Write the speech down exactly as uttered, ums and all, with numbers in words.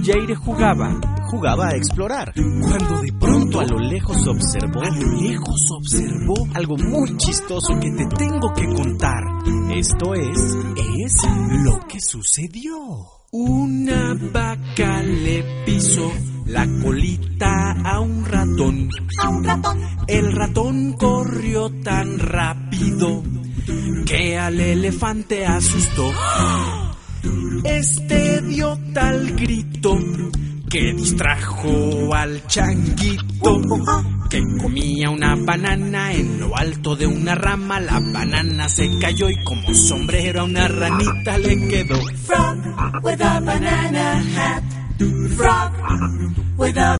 Jaire jugaba, jugaba a explorar, cuando de pronto a lo lejos observó, a lo lejos observó algo muy chistoso que te tengo que contar. Esto es, es lo que sucedió. Una vaca le pisó la colita a un ratón. A un ratón. El ratón corrió tan rápido que al elefante asustó. Este dio tal grito que distrajo al changuito, que comía una banana en lo alto de una rama. La banana se cayó y como sombrero a una ranita le quedó. Frog with a banana hat. Frog with a